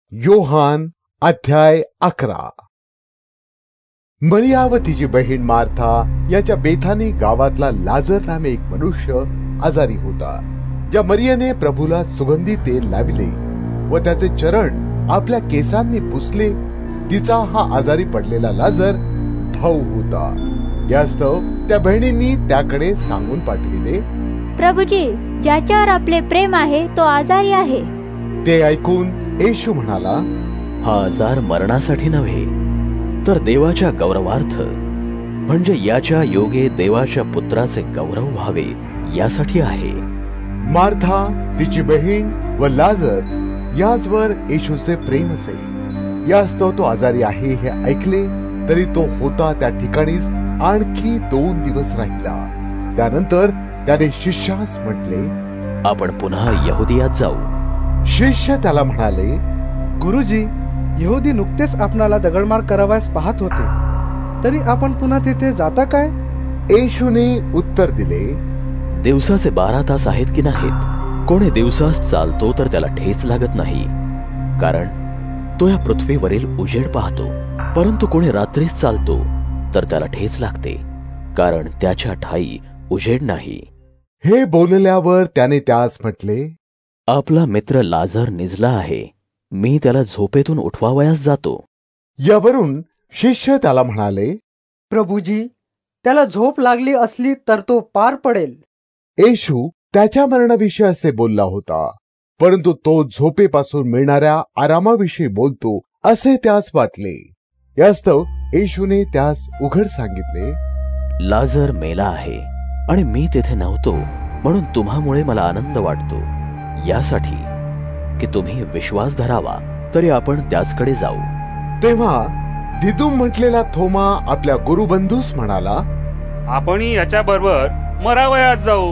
योहान अध्याय 11। मरिया व तिची बहीण मार्था याच्या बेथानी गावातला लाजर नामे एक मनुष्य आजारी होता. ज्या मरियाने प्रभूला सुगंधी तेल लाविले व त्याचे चरण आपल्या केसांनी पुसले, तिचा हा आजारी पडलेला लाजर भाऊ होता. यास्तव त्या बहिणींनी त्याकडे सांगून पाठविले, प्रभूजी, ज्याच्यावर आपले प्रेम आहे तो आजारी आहे. ते ऐकून येशू म्हणाला, हा आजार मरणासाठी नव्हे, तर देवाच्या गौरवार्थ, म्हणजे याच्या योगे देवाच्या पुत्राचे गौरव व्हावे यासाठी आहे. मार्था, तिची बहीण व लाजर याचवर येशूचे प्रेम असे. यास्तव तो आजारी आहे हे ऐकले तरी तो होता त्या ठिकाणीच आणखी 2 दिवस राहिला. त्यानंतर त्याने शिष्यास म्हटले, आपण पुन्हा यहुदियात जाऊ. शिष्य त्याला म्हणाले, गुरुजी, यहुदी नुकतेच आपणाला दगडमार करावयास पाहत होते, तरी आपण पुन्हा तिथे जाता काय? येशूने उत्तर दिले, दिवसाचे 12 तास आहेत की नाहीत? कोणी दिवसास चालतो तर त्याला ठेच लागत नाही, कारण तो या पृथ्वीवरील उजेड पाहतो. परंतु कोणी रात्रीच चालतो तर त्याला ठेच लागते, कारण त्याच्या ठाई उजेड नाही. हे बोलल्यावर त्याने त्यास म्हटले, आपला मित्र लाजर निजला आहे, मी त्याला झोपेतून उठवावयास जातो. यावरून शिष्य त्याला म्हणाले, प्रभूजी, त्याला झोप लागली असली तर तो पार पडेल. येशू त्याच्या मरणाविषयी असे बोलला होता, परंतु तो झोपेपासून मिळणाऱ्या आरामाविषयी बोलतो असे त्यास वाटले. यास्तव येशूने त्यास उघड सांगितले, लाजर मेला आहे आणि मी तेथे नव्हतो, म्हणून तुम्हामुळे मला आनंद वाटतो, यासाठी की तुम्ही विश्वास धरावा. तरी आपण त्याचकडे जाऊ. तेव्हा दिदुम म्हटलेला थोमा आपल्या गुरुबंधूस म्हणाला, आपणही याच्याबरोबर मरावयास जाऊ.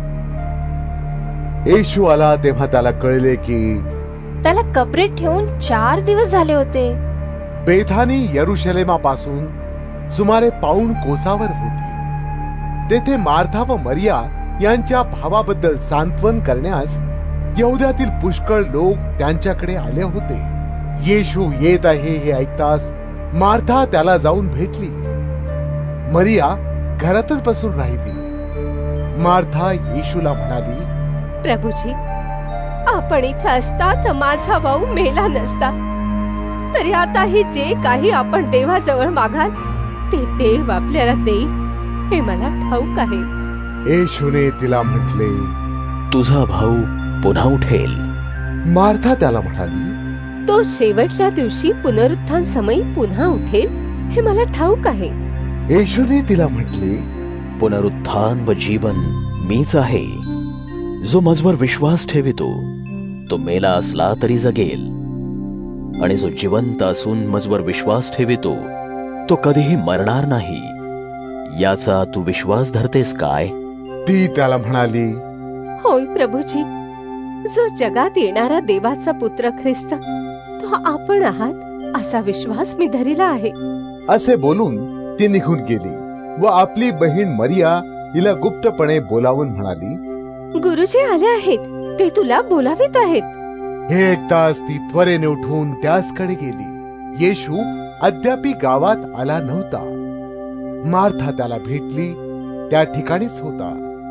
येशू आला तेव्हा त्याला कळले की त्याला कबरेत ठेवून 4 दिवस झाले होते. बेथानी यरुशलेमापासून सुमारे 1.25 कोसावर होती. तेथे मार्था व मरिया यांच्या भावाबद्दल सांत्वन करण्यास यहुद्यातील पुष्कळ लोक त्यांच्याकडे आले होते. येशू येत आहे हे ऐकताच मार्था त्याला जाऊन भेटली. मरिया घरातच बसून राहिली. मार्था येशूला म्हणाली, प्रभूजी, आपण इथे असता तर माझा भाऊ मेला नसता. तरी आता हे जे काही आपण देवाजवळ मागाल ते देव आपल्याला देईल, हे मला ठाऊक आहे. येशूने तिला म्हटले, तुझा भाऊ पुन्हा उठेल. मार्था त्याला म्हणाली, तो शेवटच्या दिवशी पुनरुत्थान समयी पुन्हा उठेल, हे मला ठाऊक आहे. येशूने तिला म्हटले, पुनरुत्थान व जीवन मीच आहे. जो माझवर विश्वास ठेवितो तो मेला असला तरी जगेल, आणि जो जिवंत असून माझवर विश्वास ठेवितो तो कधीही मरणार नाही. याचा तू विश्वास धरतेस काय? ती त्याला म्हणाली, होय प्रभूजी, जो जगात येणारा देवाचा पुत्र ख्रिस्त तो आपण आहात असा विश्वास मी धरिला आहे. असे बोलून ती निघून गेली व आपली बहीण मरिया हिला गुप्तपणे बोलावून म्हणाली, गुरुजी आले आहेत, ते तुला बोलावित आहेत. हे ऐकताच ती त्वरेने उठून त्याचकडे गेली. येशू अद्यापी गावात आला नव्हता. मार्था त्याला भेटली, त्या ठिकाणीच होता.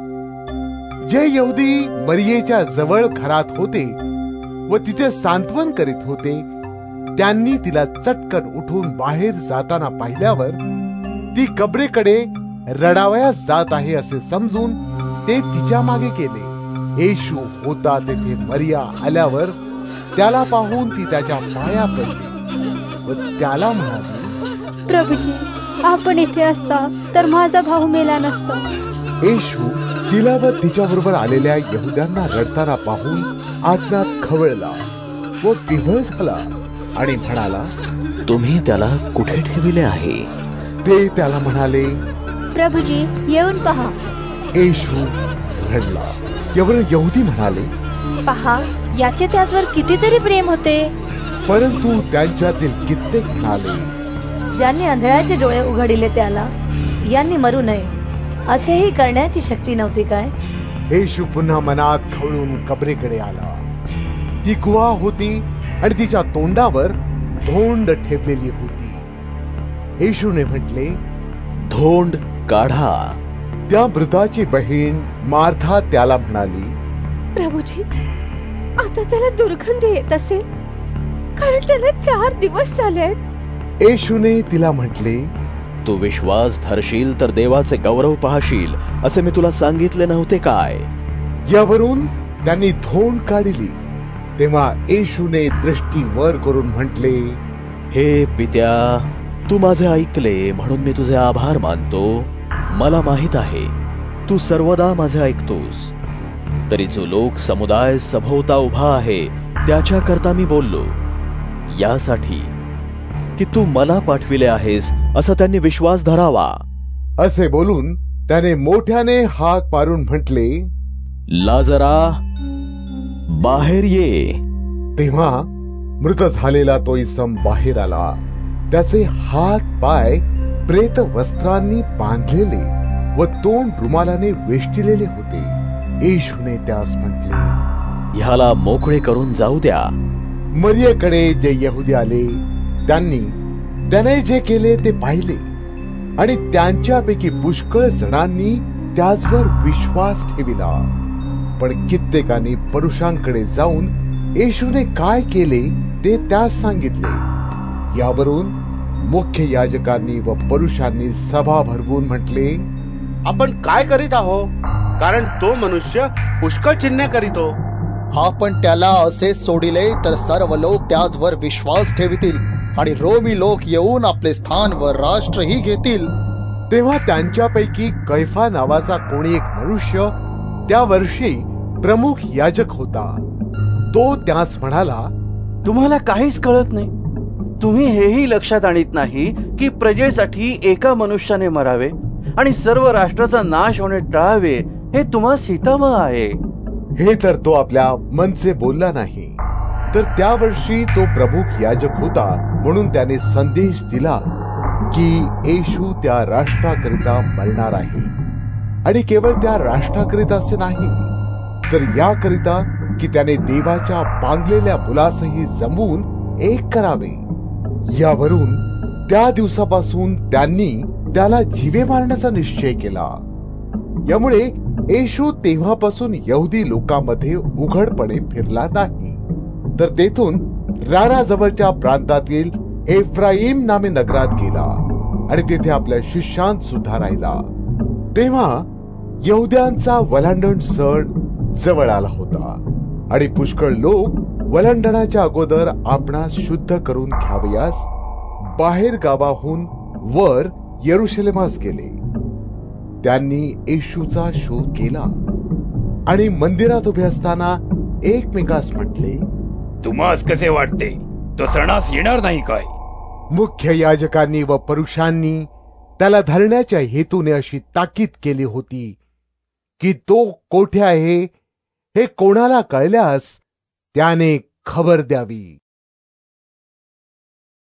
जे यहुदी मरियेच्या जवळ घरात होते व तिचे सांत्वन करीत होते, त्यांनी तिला चटकन उठून बाहेर जाताना पाहिल्यावर ती कबरेकडे रडावयास जात आहे असे समजून ते तिच्या मागे गेले. येशू होता तेथे. मरिया आल्यावर त्याला पाहून ती त्याच्या पाया पडली व त्याला म्हणाली, प्रभूजी, आपण इथे असता तर माझा भाऊ मेला नसता. येशू तिला व तिच्याबरोबर आलेल्या यहुद्यांना रडताना पाहून आत्म्यात खवळला व विव्हळ झाला आणि म्हणाला, तुम्ही त्याला कुठे ठेविले आहे? ते त्याला म्हणाले, प्रभूजी, येऊन पहा. येशू रडला. यावरून यहुदी म्हणाले, पहा, याचे त्याचवर कितीतरी प्रेम होते. परंतु त्यांच्यातील कित्येक म्हणाले, ज्यांनी आंधळ्याचे डोळे उघडिले त्याला, यांनी मरू नये असेही करण्याची शक्ती नव्हती काय? येशू पुन्हा मनात खवळून कबरेकडे आला. ती गुहा होती आणि तिच्या तोंडावर धोंड ठेवलेली होती. येशूने म्हटले, धोंड काढा. त्या मृताची बहीण मार्था त्याला म्हणाली, प्रभूजी, आता त्याला दुर्गंधी येत असेल, कारण त्याला 4 दिवस झाले आहेत. येशूने तिला म्हटले, तू विश्वास धरशील तर देवाचे गौरव पाहशील, असे मी तुला सांगितले नव्हते काय? यावरून त्यांनी धोंड काढली. तेव्हा येशूने दृष्टी वर करून म्हटले, हे पित्या, तू माझे ऐकले म्हणून मी तुझे आभार मानतो. मला माहित आहे तू सर्वदा माझे ऐकतोस. तरी जो लोक समुदाय सभोवता उभा आहे त्याच्याकरता मी बोललो, यासाठी की तू मला पाठविले आहेस असा त्यांनी विश्वास धरावा. असे बोलून त्याने मोठ्याने हाक मारून म्हटले, लाजरा, बाहेर ये. तेव्हा मृत झालेला तो इसम बाहेर आला. त्याचे हात पाय प्रेत वस्त्रांनी बांधलेले व तोंड रुमालाने वेष्टिलेले होते. येशूने त्यास म्हटले, ह्याला मोकळे करून जाऊ द्या. मरियेकडे जे यहुदी आले त्याने जे केले ते पाहिले आणि त्यांच्यापैकी पुष्कळ जणांनी त्याचवर विश्वास ठेविला. पण कित्येकांनी पुरुषांकडे जाऊन येशूने काय केले ते त्यास सांगितले. यावरून मुख्य याजकांनी व पुरुषांनी सभा भरवून म्हटले, आपण काय करीत आहो? कारण तो मनुष्य पुष्कळ चिन्हे करीतो. आपण त्याला असे सोडिले तर सर्व लोक त्याचवर विश्वास ठेवतील आणि रोमी लोक येऊन आपले स्थान व राष्ट्रही घेतील. तेव्हा त्यांच्यापैकी कैफा नावाचा कोणी एक मनुष्य त्या वर्षी प्रमुख याजक होता. तो त्यास म्हणाला, तुम्हाला काहीच कळत नाही? तुम्ही हेही लक्षात आणत नाही की प्रजेसाठी एका मनुष्याने मरावे आणि सर्व राष्ट्राचा नाश होणे टाळावे, हे तुम्हास हितावह आहे. हे तर तो आपल्या मनसे बोलला नाही, तर त्या वर्षी तो प्रमुख याजक होता म्हणून त्याने संदेश दिला की येशू त्या राष्ट्राकरिता मरणार आहे. आणि केवळ त्या राष्ट्राकरिता असे नाही, तर याकरिता की त्याने देवाच्या बांधलेल्या मुलासही जमवून एक करावे. यावरून त्या दिवसापासून त्यांनी त्याला जीवे मारण्याचा निश्चय केला. यामुळे येशू तेव्हापासून यहुदी लोकांमध्ये उघडपणे फिरला नाही, तर तेथून रानाजवळच्या प्रांतातील एफ्राईम नामे नगरात गेला आणि तेथे आपल्या शिष्यांत सुद्धा राहिला. तेव्हा यहुद्यांचा वलांडण सण जवळ आला होता आणि पुष्कळ लोक वलांडणाच्या अगोदर आपणास शुद्ध करून घ्यावयास बाहेर गावाहून वर यरुशलेमास गेले. त्यांनी येशूचा शोध केला आणि मंदिरात उभे असताना एकमेकास म्हटले, तुम्हास कसे वाटते, तो सणास येणार नाही काय? मुख्य याजकांनी व पुरुषांनी त्याला धरण्याच्या हेतूने अशी ताकीद केली होती की तो कोठे आहे हे कोणाला कळल्यास त्याने खबर द्यावी.